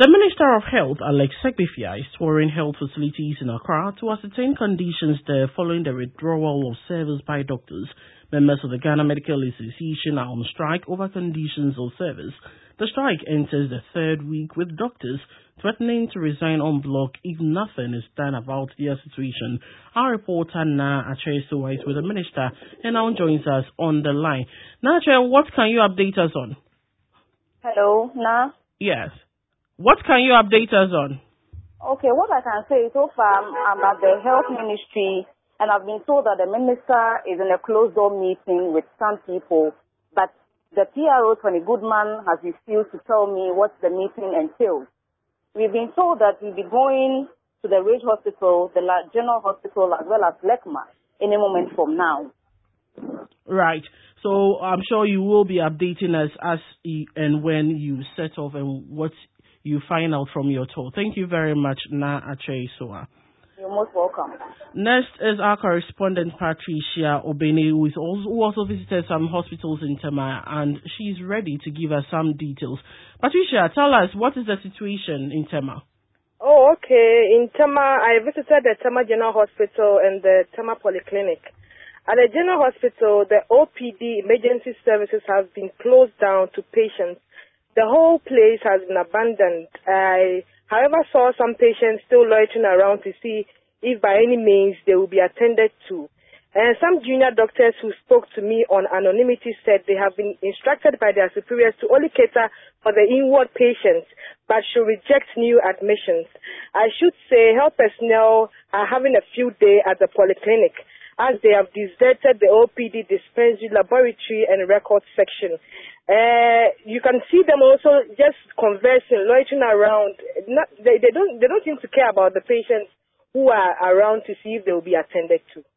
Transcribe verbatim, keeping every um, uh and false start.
The Minister of Health, Alex Sekbifia, is touring health facilities in Accra to ascertain conditions there following the withdrawal of service by doctors. Members of the Ghana Medical Association are on strike over conditions of service. The strike enters the third week, with doctors threatening to resign en bloc if nothing is done about their situation. Our reporter Na Achesowa is with the Minister and now joins us on the line. Na Ache, what can you update us on? Hello, Na? Yes. What can you update us on? Okay, what I can say so far, I'm at the health ministry and I've been told that the minister is in a closed door meeting with some people, but the P R O, Tony Goodman, has refused to tell me what the meeting entails. We've been told that we'll be going to the Ridge Hospital, the General Hospital, as well as Lekma any moment from now. Right. So I'm sure you will be updating us as and when you set off and what you find out from your tour. Thank you very much, Na Achesowa. You're most welcome. Next is our correspondent Patricia Obene, who, is also, who also visited some hospitals in Tema, and she's ready to give us some details. Patricia, tell us, what is the situation in Tema? Oh, okay. In Tema, I visited the Tema General Hospital and the Tema Polyclinic. At the General Hospital, the O P D emergency services have been closed down to patients. The whole place has been abandoned. I, however, saw some patients still loitering around to see if by any means they will be attended to. And some junior doctors who spoke to me on anonymity said they have been instructed by their superiors to only cater for the inward patients, but should reject new admissions. I should say health personnel are having a field day at the polyclinic, as they have deserted the O P D dispensary, laboratory, and record section. Uh, you can see them also just conversing, loitering around. Not, they, they don't they don't seem to care about the patients who are around to see if they will be attended to.